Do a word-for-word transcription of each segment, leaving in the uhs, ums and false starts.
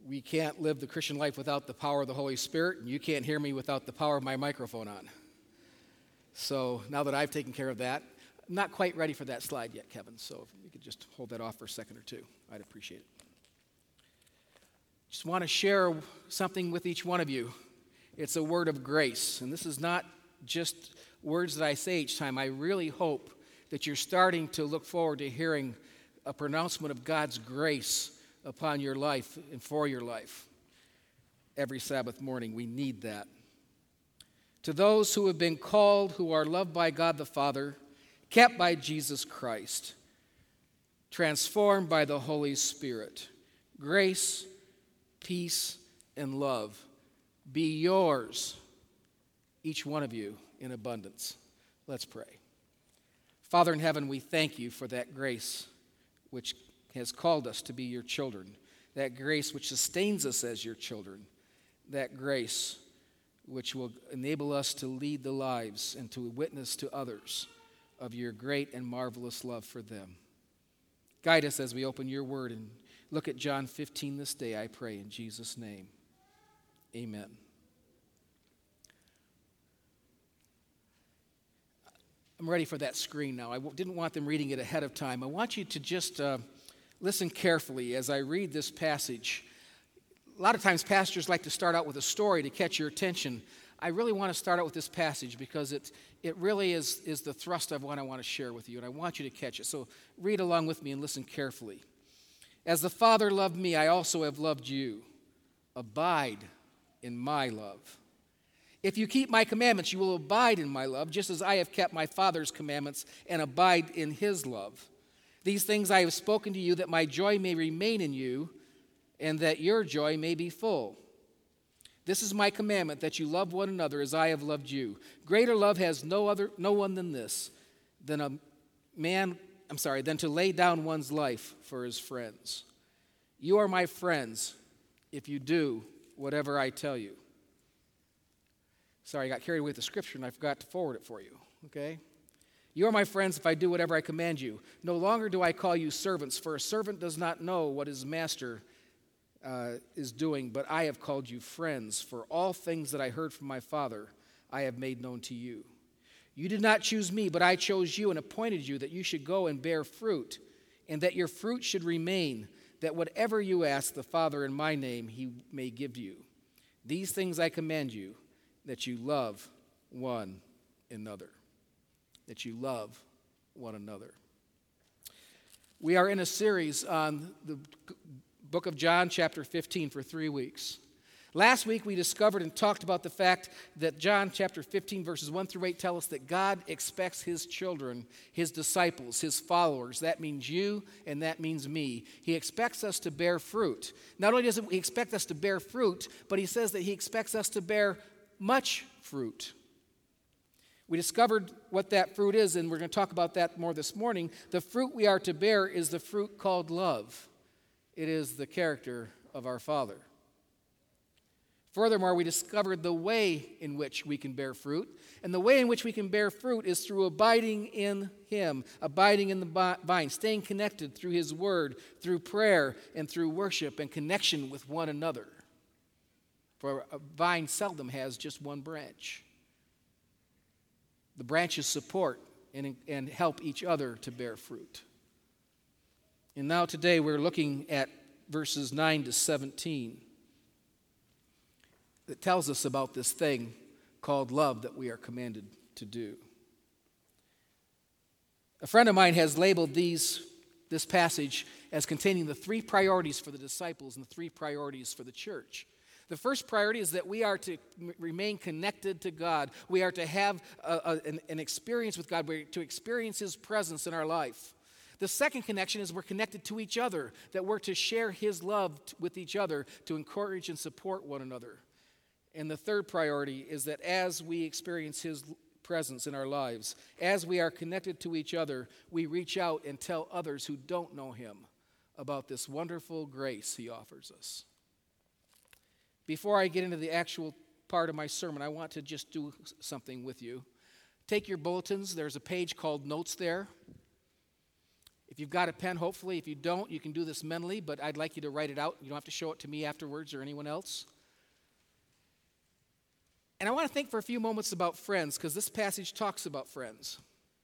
we can't live the Christian life without the power of the Holy Spirit, and you can't hear me without the power of my microphone on. So now that I've taken care of that, I'm not quite ready for that slide yet, Kevin, so if you could just hold that off for a second or two, I'd appreciate it. Just want to share something with each one of you. It's a word of grace, and this is not just words that I say each time. I really hope that you're starting to look forward to hearing a pronouncement of God's grace upon your life and for your life. Every Sabbath morning, we need that. To those who have been called, who are loved by God the Father, kept by Jesus Christ, transformed by the Holy Spirit, grace, peace, and love be yours, each one of you, in abundance. Let's pray. Father in heaven, we thank you for that grace which has called us to be your children, that grace which sustains us as your children, that grace which will enable us to lead the lives and to witness to others of your great and marvelous love for them. Guide us as we open your word and look at John fifteen this day, I pray in Jesus' name. Amen. I'm ready for that screen now. I didn't want them reading it ahead of time. I want you to just uh, listen carefully as I read this passage. A lot of times pastors like to start out with a story to catch your attention. I really want to start out with this passage because it, it really is, is the thrust of what I want to share with you, and I want you to catch it. So read along with me and listen carefully. As the Father loved me, I also have loved you. Abide in my love. If you keep my commandments, you will abide in my love, just as I have kept my Father's commandments and abide in his love. These things I have spoken to you, that my joy may remain in you, and that your joy may be full. This is my commandment, that you love one another as I have loved you. Greater love has no other, no one than this, than a man, I'm sorry, than to lay down one's life for his friends. You are my friends if you do whatever I tell you. Sorry, I got carried away with the scripture and I forgot to forward it for you, okay? You are my friends if I do whatever I command you. No longer do I call you servants, for a servant does not know what his master uh, is doing, but I have called you friends, for all things that I heard from my Father I have made known to you. You did not choose me, but I chose you and appointed you that you should go and bear fruit, and that your fruit should remain, that whatever you ask the Father in my name, he may give you. These things I command you, that you love one another. That you love one another. We are in a series on the book of John, chapter fifteen, for three weeks. Last week we discovered and talked about the fact that John chapter fifteen, verses one through eight tell us that God expects his children, his disciples, his followers, that means you and that means me. He expects us to bear fruit. Not only does he expect us to bear fruit, but he says that he expects us to bear much fruit. We discovered what that fruit is, and we're going to talk about that more this morning. The fruit we are to bear is the fruit called love. It is the character of our Father. Furthermore, we discovered the way in which we can bear fruit, and the way in which we can bear fruit is through abiding in him, abiding in the vine, staying connected through his word, through prayer, and through worship and connection with one another. For a vine seldom has just one branch. The branches support and, and help each other to bear fruit. And now today we're looking at verses nine to seventeen that tells us about this thing called love that we are commanded to do. A friend of mine has labeled these, this passage as containing the three priorities for the disciples and the three priorities for the church. The first priority is that we are to m- remain connected to God. We are to have a, a, an, an experience with God. We're to experience his presence in our life. The second connection is we're connected to each other, that we're to share his love t- with each other, to encourage and support one another. And the third priority is that as we experience his presence in our lives, as we are connected to each other, we reach out and tell others who don't know him about this wonderful grace he offers us. Before I get into the actual part of my sermon, I want to just do something with you. Take your bulletins. There's a page called Notes there. If you've got a pen, hopefully. If you don't, you can do this mentally, but I'd like you to write it out. You don't have to show it to me afterwards or anyone else. And I want to think for a few moments about friends, because this passage talks about friends.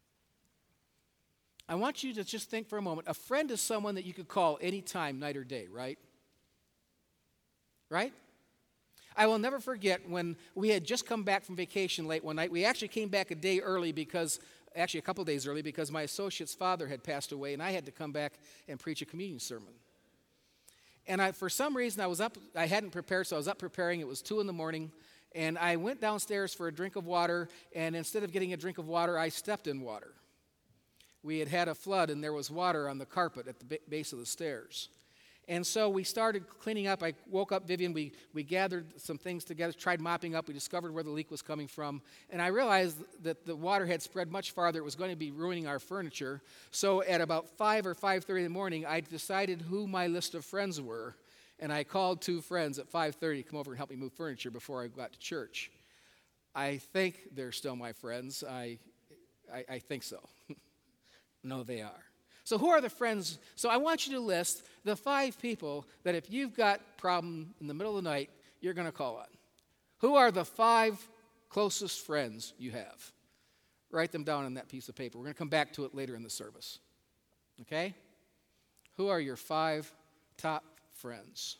I want you to just think for a moment. A friend is someone that you could call anytime, night or day, right? Right? I will never forget when we had just come back from vacation late one night. We actually came back a day early because, actually a couple days early, because my associate's father had passed away, and I had to come back and preach a communion sermon. And I, for some reason, I was up, I hadn't prepared, so I was up preparing. It was two in the morning, and I went downstairs for a drink of water, and instead of getting a drink of water, I stepped in water. We had had a flood, and there was water on the carpet at the base of the stairs. And so we started cleaning up. I woke up Vivian. We, we gathered some things together, tried mopping up. We discovered where the leak was coming from. And I realized that the water had spread much farther. It was going to be ruining our furniture. So at about five or five thirty in the morning, I decided who my list of friends were. And I called two friends at five thirty to come over and help me move furniture before I got to church. I think they're still my friends. I, I, I think so. No, they are. So who are the friends? So I want you to list the five people that if you've got problem in the middle of the night, you're going to call on. Who are the five closest friends you have? Write them down on that piece of paper. We're going to come back to it later in the service. Okay? Who are your five top friends?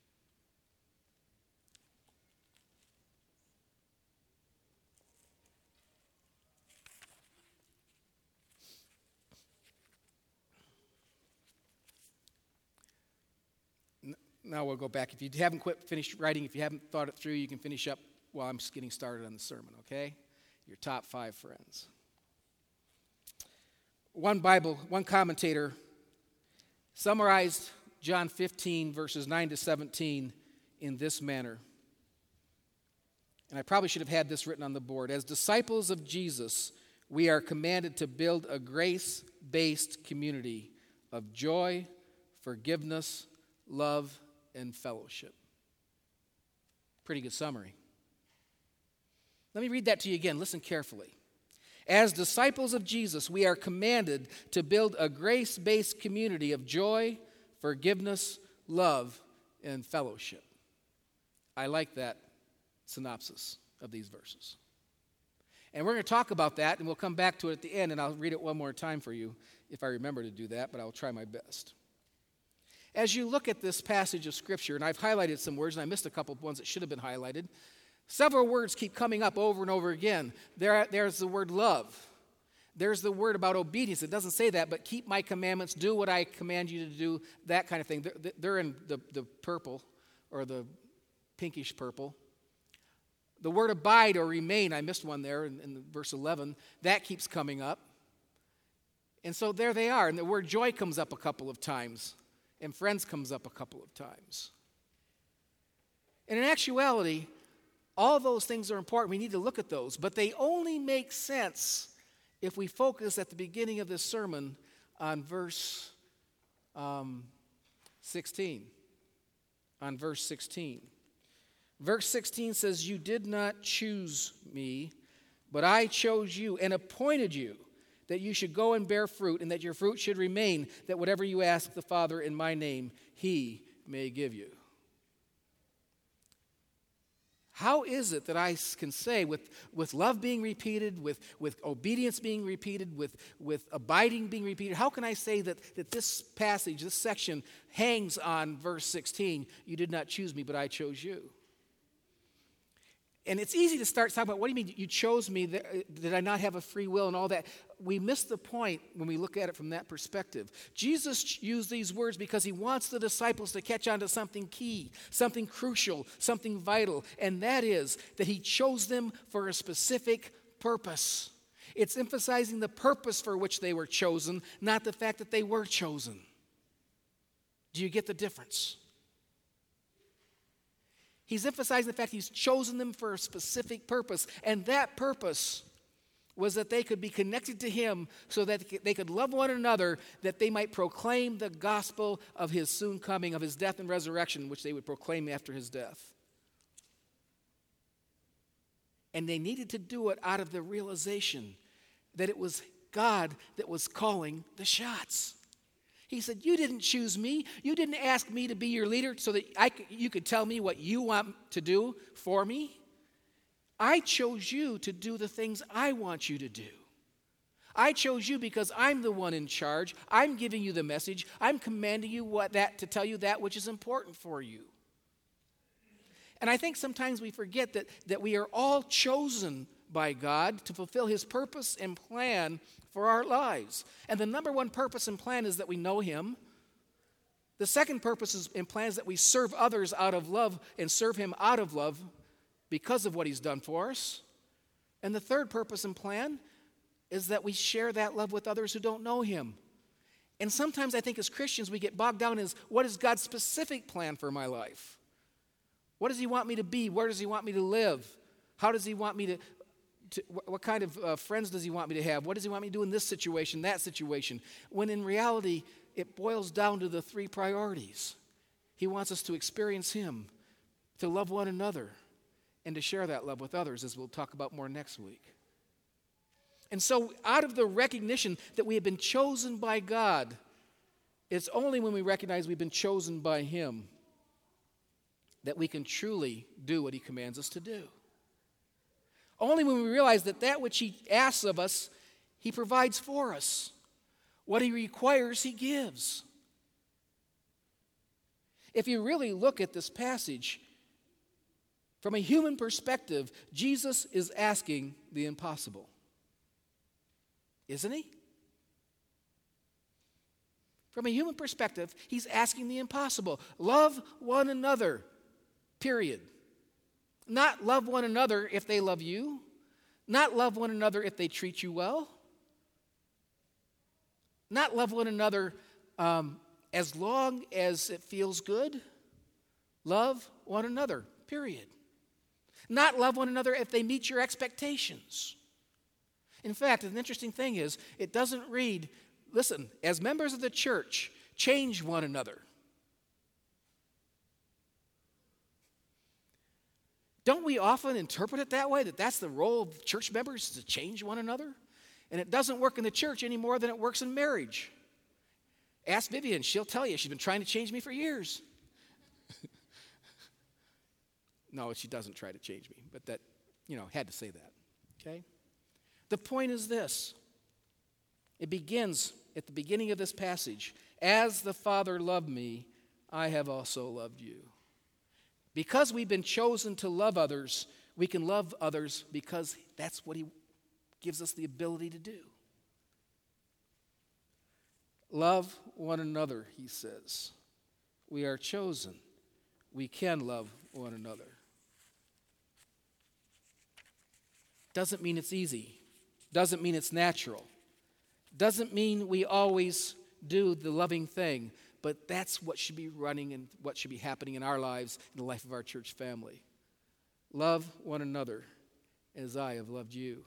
Now we'll go back. If you haven't quit, finished writing, if you haven't thought it through, you can finish up while I'm just getting started on the sermon, okay? Your top five friends. One Bible, one commentator summarized John fifteen, verses nine to seventeen in this manner. And I probably should have had this written on the board. As disciples of Jesus, we are commanded to build a grace-based community of joy, forgiveness, love, and fellowship. Pretty good summary. Let me read that to you again. Listen carefully. As disciples of Jesus, we are commanded to build a grace-based community of joy, forgiveness, love, and fellowship. I like that synopsis of these verses. And we're going to talk about that, and we'll come back to it at the end, and I'll read it one more time for you if I remember to do that, but I'll try my best. As you look at this passage of Scripture, and I've highlighted some words, and I missed a couple of ones that should have been highlighted, several words keep coming up over and over again. There, there's the word love. There's the word about obedience. It doesn't say that, but keep my commandments, do what I command you to do, that kind of thing. They're, they're in the, the purple, or the pinkish purple. The word abide or remain, I missed one there in, in verse eleven, that keeps coming up. And so there they are. And the word joy comes up a couple of times. And friends comes up a couple of times. And in actuality, all those things are important. We need to look at those. But they only make sense if we focus at the beginning of this sermon on verse um, sixteen. On verse sixteen. Verse sixteen says, "You did not choose me, but I chose you and appointed you, that you should go and bear fruit, and that your fruit should remain, that whatever you ask the Father in my name, he may give you." How is it that I can say, with, with love being repeated, with, with obedience being repeated, with, with abiding being repeated, how can I say that, that this passage, this section, hangs on verse sixteen, "You did not choose me, but I chose you"? And it's easy to start talking about, what do you mean you chose me? Did I not have a free will and all that? We miss the point when we look at it from that perspective. Jesus used these words because he wants the disciples to catch on to something key, something crucial, something vital, and that is that he chose them for a specific purpose. It's emphasizing the purpose for which they were chosen, not the fact that they were chosen. Do you get the difference? He's emphasizing the fact he's chosen them for a specific purpose, and that purpose was that they could be connected to him so that they could love one another, that they might proclaim the gospel of his soon coming, of his death and resurrection, which they would proclaim after his death. And they needed to do it out of the realization that it was God that was calling the shots. He said, you didn't choose me. You didn't ask me to be your leader so that I could, you could tell me what you want to do for me. I chose you to do the things I want you to do. I chose you because I'm the one in charge. I'm giving you the message. I'm commanding you what that to tell you that which is important for you. And I think sometimes we forget that, that we are all chosen by God to fulfill his purpose and plan for our lives. And the number one purpose and plan is that we know him. The second purpose is, and plan is that we serve others out of love and serve him out of love because of what he's done for us. And the third purpose and plan is that we share that love with others who don't know him. And sometimes I think as Christians we get bogged down in what is God's specific plan for my life? What does he want me to be? Where does he want me to live? How does he want me to, to what kind of uh, friends does he want me to have? What does he want me to do in this situation, that situation? When in reality, it boils down to the three priorities. He wants us to experience him, to love one another, and to share that love with others, as we'll talk about more next week. And so out of the recognition that we have been chosen by God, it's only when we recognize we've been chosen by him that we can truly do what he commands us to do. Only when we realize that that which he asks of us, he provides for us. What he requires, he gives. If you really look at this passage, from a human perspective, Jesus is asking the impossible. Isn't he? From a human perspective, he's asking the impossible. Love one another, period. Not love one another if they love you. Not love one another if they treat you well. Not love one another um, as long as it feels good. Love one another, period. Not love one another if they meet your expectations. In fact, an interesting thing is, it doesn't read, listen, as members of the church, change one another. Don't we often interpret it that way, that that's the role of church members, to change one another? And it doesn't work in the church any more than it works in marriage. Ask Vivian, she'll tell you, she's been trying to change me for years. No, she doesn't try to change me, but that, you know, had to say that, okay? The point is this. It begins at the beginning of this passage. As the Father loved me, I have also loved you. Because we've been chosen to love others, we can love others because that's what he gives us the ability to do. Love one another, he says. We are chosen. We can love one another. Doesn't mean it's easy. Doesn't mean it's natural. Doesn't mean we always do the loving thing, but that's what should be running and what should be happening in our lives, in the life of our church family. Love one another as I have loved you.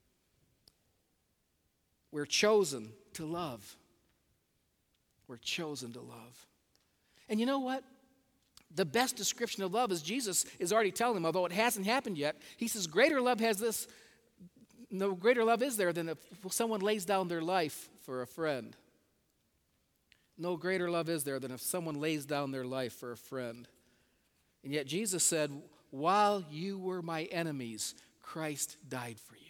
We're chosen to love. We're chosen to love. And you know what? The best description of love is Jesus is already telling them, although it hasn't happened yet. He says, greater love has this, no greater love is there than if someone lays down their life for a friend. No greater love is there than if someone lays down their life for a friend. And yet Jesus said, while you were my enemies, Christ died for you.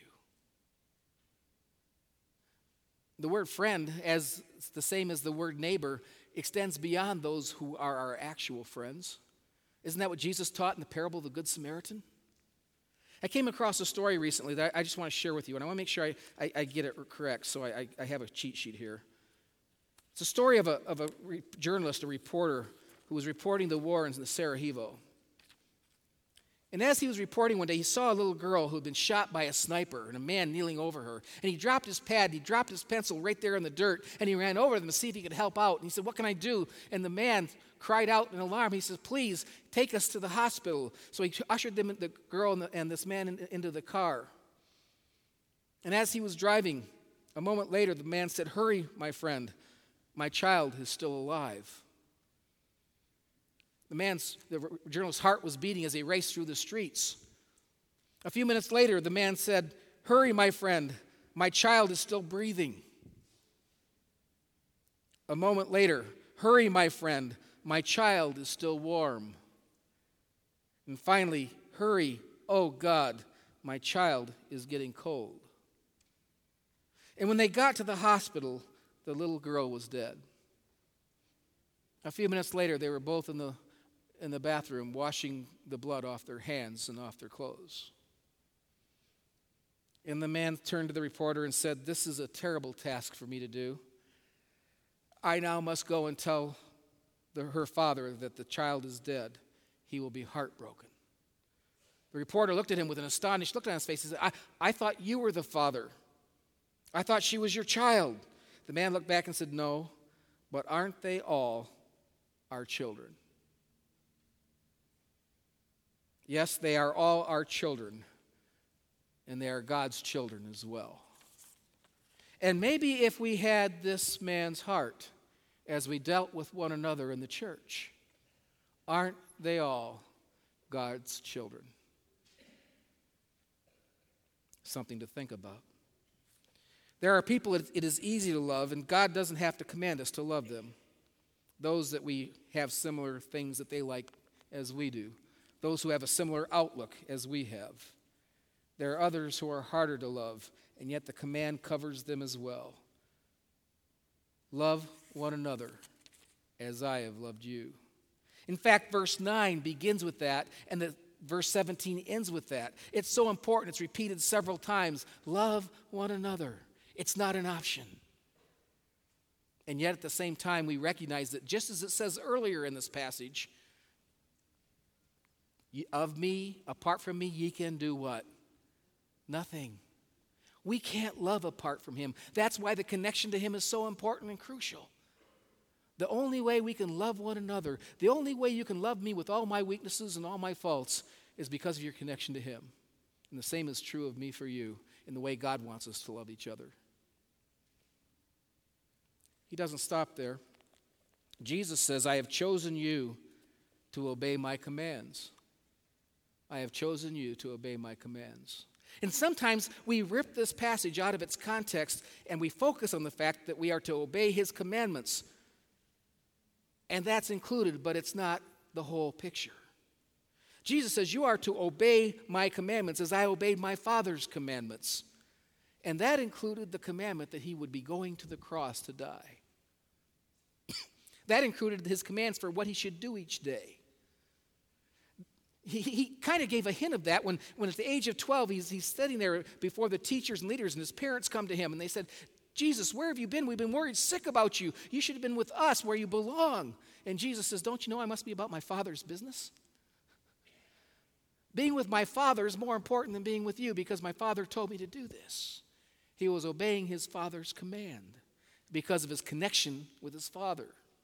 The word friend, as the same as the word neighbor, extends beyond those who are our actual friends. Isn't that what Jesus taught in the parable of the Good Samaritan? I came across a story recently that I just want to share with you, and I want to make sure I, I, I get it correct, so I, I have a cheat sheet here. It's a story of a, of a re- journalist, a reporter, who was reporting the war in Sarajevo. And as he was reporting one day, he saw a little girl who had been shot by a sniper and a man kneeling over her. And he dropped his pad, he dropped his pencil right there in the dirt, and he ran over them to see if he could help out. And he said, what can I do? And the man cried out in alarm. He says, please, take us to the hospital. So he ushered them, the girl and, the, and this man in, into the car. And as he was driving, a moment later, the man said, hurry, my friend, my child is still alive. The man's, the journalist's heart was beating as he raced through the streets. A few minutes later, the man said, hurry, my friend, my child is still breathing. A moment later, hurry, my friend, my child is still warm. And finally, hurry, oh God, my child is getting cold. And when they got to the hospital, the little girl was dead. A few minutes later, they were both in the, in the bathroom washing the blood off their hands and off their clothes. And the man turned to the reporter and said, "This is a terrible task for me to do. I now must go and tell the, her father that the child is dead. He will be heartbroken." The reporter looked at him with an astonished look on his face. He said, I, I thought you were the father. I thought she was your child. The man looked back and said, "No, but aren't they all our children?" Yes, they are all our children, and they are God's children as well. And maybe if we had this man's heart as we dealt with one another in the church, aren't they all God's children? Something to think about. There are people it, it is easy to love, and God doesn't have to command us to love them. Those that we have similar things that they like as we do. Those who have a similar outlook as we have. There are others who are harder to love, and yet the command covers them as well. Love one another as I have loved you. In fact, verse nine begins with that, and the verse seventeen ends with that. It's so important. It's repeated several times. Love one another. It's not an option. And yet at the same time, we recognize that just as it says earlier in this passage, of me, apart from me, ye can do what? Nothing. We can't love apart from him. That's why the connection to him is so important and crucial. The only way we can love one another, the only way you can love me with all my weaknesses and all my faults is because of your connection to him. And the same is true of me for you in the way God wants us to love each other. He doesn't stop there. Jesus says, I have chosen you to obey my commands. I have chosen you to obey my commands. And sometimes we rip this passage out of its context and we focus on the fact that we are to obey his commandments. And that's included, but it's not the whole picture. Jesus says, you are to obey my commandments as I obeyed my Father's commandments. And that included the commandment that he would be going to the cross to die. That included his commands for what he should do each day. He, he kind of gave a hint of that when, when at the age of twelve, he's, he's sitting there before the teachers and leaders, and his parents come to him, and they said, Jesus, where have you been? We've been worried sick about you. You should have been with us where you belong. And Jesus says, don't you know I must be about my Father's business? Being with my Father is more important than being with you because my Father told me to do this. He was obeying his Father's command because of his connection with his Father.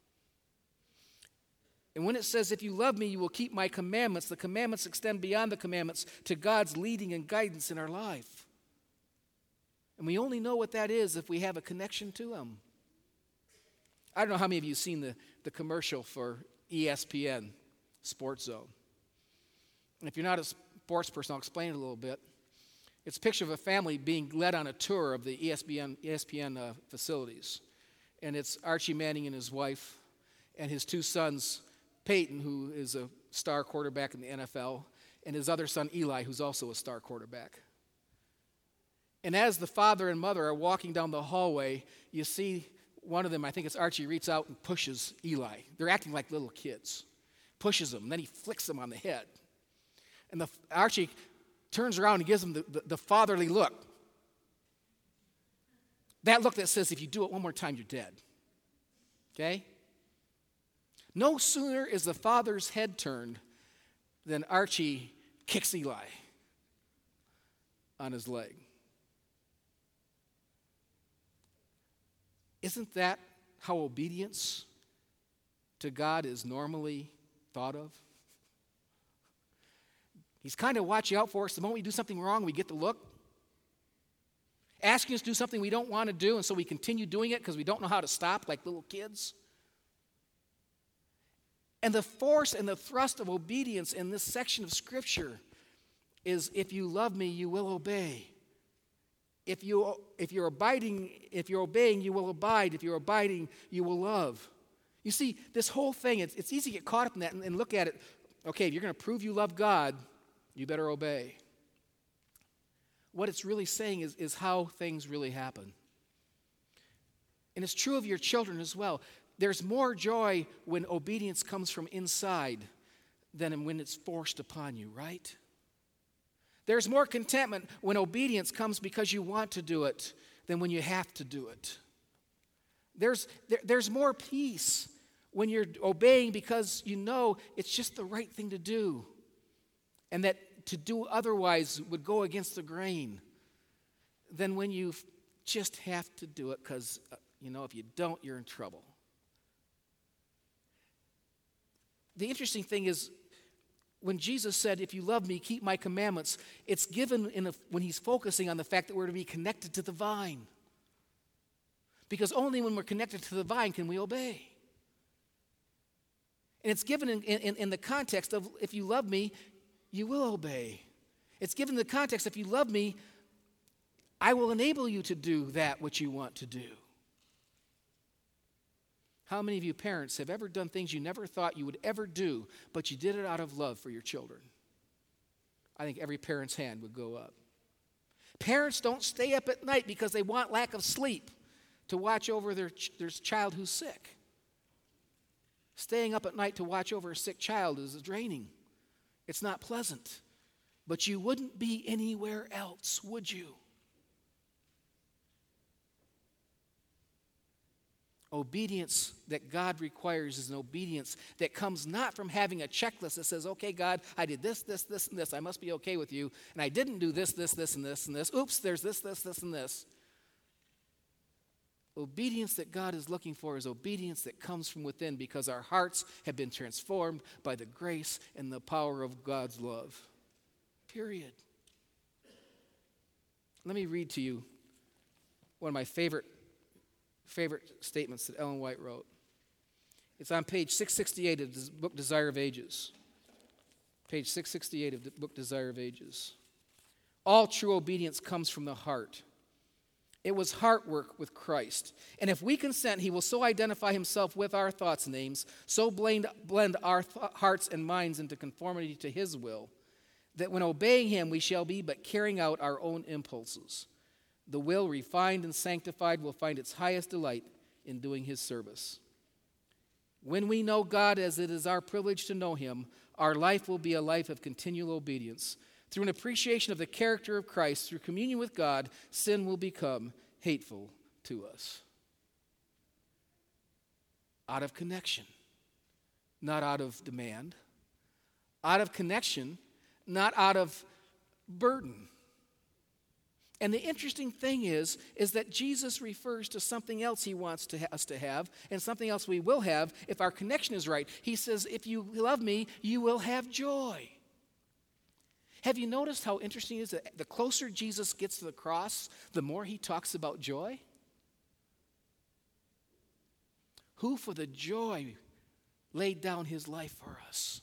And when it says, if you love me, you will keep my commandments, the commandments extend beyond the commandments to God's leading and guidance in our life. And we only know what that is if we have a connection to him. I don't know how many of you have seen the, the commercial for E S P N, Sports Zone. And if you're not a sports person, I'll explain it a little bit. It's a picture of a family being led on a tour of the E S P N, E S P N uh, facilities. And it's Archie Manning and his wife and his two sons, Peyton, who is a star quarterback in the N F L, and his other son, Eli, who's also a star quarterback. And as the father and mother are walking down the hallway, you see one of them, I think it's Archie, reaches out and pushes Eli. They're acting like little kids. Pushes him, and then he flicks him on the head. And the, Archie turns around and gives him the, the, the fatherly look. That look that says, if you do it one more time, you're dead. Okay? No sooner is the father's head turned than Archie kicks Eli on his leg. Isn't that how obedience to God is normally thought of? He's kind of watching out for us. The moment we do something wrong, we get the look. Asking us to do something we don't want to do, and so we continue doing it because we don't know how to stop like little kids. And the force and the thrust of obedience in this section of Scripture is, if you love me, you will obey. If, you, if you're abiding, if you're obeying, you will abide. If you're abiding, you will love. You see, this whole thing, it's, it's easy to get caught up in that and, and look at it. Okay, if you're going to prove you love God, you better obey. What it's really saying is, is how things really happen. And it's true of your children as well. There's more joy when obedience comes from inside than when it's forced upon you, right? There's more contentment when obedience comes because you want to do it than when you have to do it. There's, there, there's more peace when you're obeying because you know it's just the right thing to do, and that to do otherwise would go against the grain, than when you just have to do it because, you know, if you don't, you're in trouble. The interesting thing is, when Jesus said, if you love me, keep my commandments, it's given in a, when he's focusing on the fact that we're to be connected to the vine. Because only when we're connected to the vine can we obey. And it's given in, in, in the context of, if you love me, you will obey. It's given in the context, if you love me, I will enable you to do that which you want to do. How many of you parents have ever done things you never thought you would ever do, but you did it out of love for your children? I think every parent's hand would go up. Parents don't stay up at night because they want lack of sleep to watch over their, their child who's sick. Staying up at night to watch over a sick child is draining. It's not pleasant. But you wouldn't be anywhere else, would you? Obedience that God requires is an obedience that comes not from having a checklist that says, okay, God, I did this, this, this, and this. I must be okay with you. And I didn't do this, this, this, and this, and this. Oops, there's this, this, this, and this. Obedience that God is looking for is obedience that comes from within because our hearts have been transformed by the grace and the power of God's love. Period. Let me read to you one of my favorite favorite statements that Ellen White wrote. It's on page six sixty-eight of the book Desire of Ages. Page six sixty-eight of the book Desire of Ages. All true obedience comes from the heart. It was heart work with Christ. And if we consent, he will so identify himself with our thoughts and aims, so blend, blend our th- hearts and minds into conformity to his will, that when obeying him, we shall be but carrying out our own impulses. The will, refined and sanctified, will find its highest delight in doing his service. When we know God as it is our privilege to know him, our life will be a life of continual obedience. Through an appreciation of the character of Christ, through communion with God, sin will become hateful to us. Out of connection, not out of demand. Out of connection, not out of burden. And the interesting thing is, is that Jesus refers to something else he wants to ha- us to have, and something else we will have if our connection is right. He says, if you love me, you will have joy. Have you noticed how interesting it is that the closer Jesus gets to the cross, the more he talks about joy? Who for the joy laid down his life for us?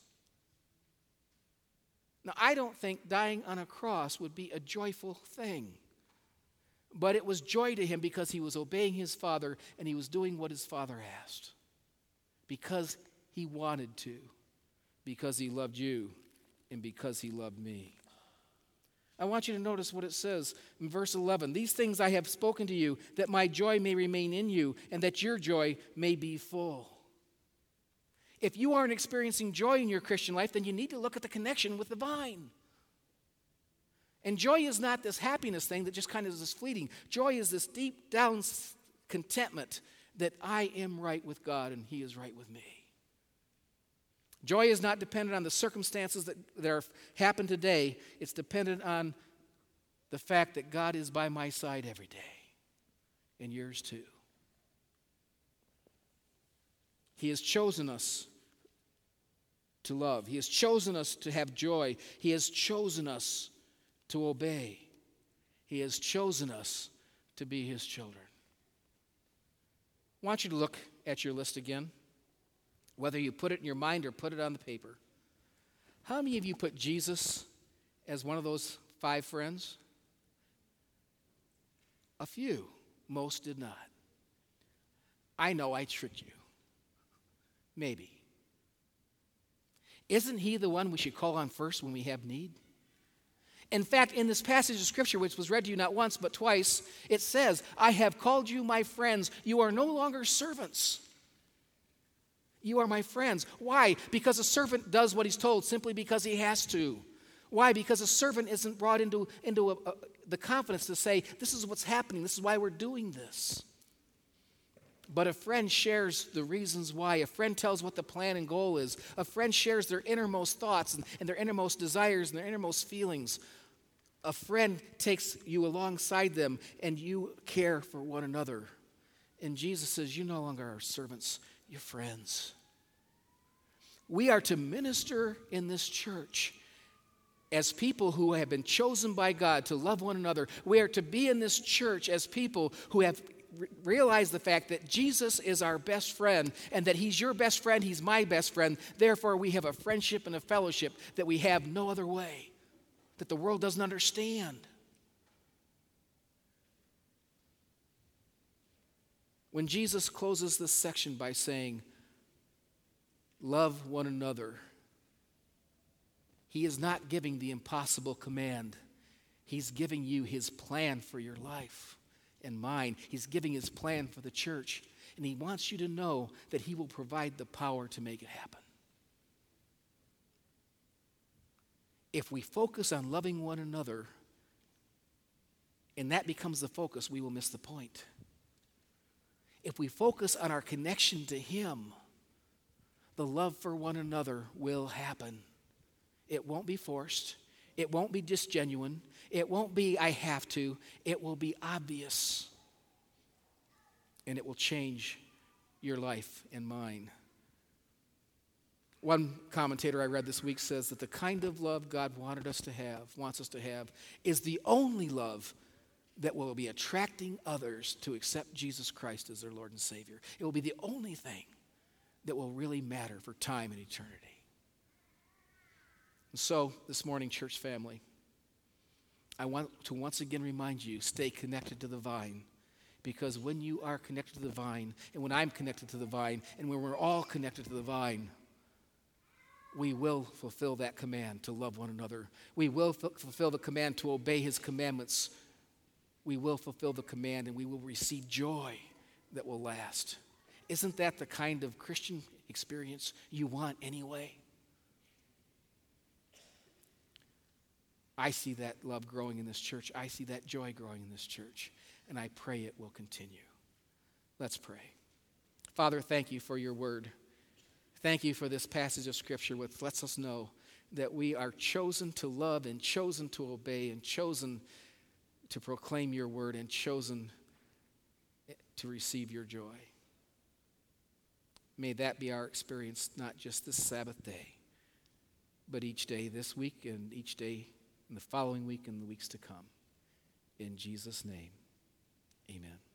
Now, I don't think dying on a cross would be a joyful thing. But it was joy to him because he was obeying his Father and he was doing what his Father asked. Because he wanted to. Because he loved you. And because he loved me. I want you to notice what it says in verse eleven. These things I have spoken to you, that my joy may remain in you, and that your joy may be full. If you aren't experiencing joy in your Christian life, then you need to look at the connection with the vine. And joy is not this happiness thing that just kind of is this fleeting. Joy is this deep down contentment that I am right with God and he is right with me. Joy is not dependent on the circumstances that, that are, happen today. It's dependent on the fact that God is by my side every day. And yours too. He has chosen us to love. He has chosen us to have joy. He has chosen us to obey. He has chosen us to be his children. I want you to look at your list again. Whether you put it in your mind or put it on the paper. How many of you put Jesus as one of those five friends? A few. Most did not. I know I tricked you. Maybe. Isn't he the one we should call on first when we have need? In fact, in this passage of Scripture, which was read to you not once but twice, it says, I have called you my friends. You are no longer servants. You are my friends. Why? Because a servant does what he's told simply because he has to. Why? Because a servant isn't brought into, into a, a, the confidence to say, this is what's happening. This is why we're doing this. But a friend shares the reasons why. A friend tells what the plan and goal is. A friend shares their innermost thoughts and, and their innermost desires and their innermost feelings. A friend takes you alongside them and you care for one another. And Jesus says, you no longer are servants, you're friends. We are to minister in this church as people who have been chosen by God to love one another. We are to be in this church as people who have realized the fact that Jesus is our best friend and that he's your best friend, he's my best friend. Therefore, we have a friendship and a fellowship that we have no other way, that the world doesn't understand. When Jesus closes this section by saying, love one another, he is not giving the impossible command. He's giving you his plan for your life and mine. He's giving his plan for the church. And he wants you to know that he will provide the power to make it happen. If we focus on loving one another, and that becomes the focus, we will miss the point. If we focus on our connection to him, the love for one another will happen. It won't be forced. It won't be just genuine. It won't be, I have to. It will be obvious. And it will change your life and mine. One commentator I read this week says that the kind of love God wanted us to have, wants us to have, is the only love that will be attracting others to accept Jesus Christ as their Lord and Savior. It will be the only thing that will really matter for time and eternity. And so, this morning, church family, I want to once again remind you, stay connected to the vine. Because when you are connected to the vine, and when I'm connected to the vine, and when we're all connected to the vine, we will fulfill that command to love one another. We will f- fulfill the command to obey his commandments. We will fulfill the command, and we will receive joy that will last. Isn't that the kind of Christian experience you want anyway? I see that love growing in this church. I see that joy growing in this church. And I pray it will continue. Let's pray. Father, thank you for your word. Thank you for this passage of Scripture which lets us know that we are chosen to love and chosen to obey and chosen to proclaim your word and chosen to receive your joy. May that be our experience, not just this Sabbath day, but each day this week and each day in the following week and the weeks to come. In Jesus' name, amen.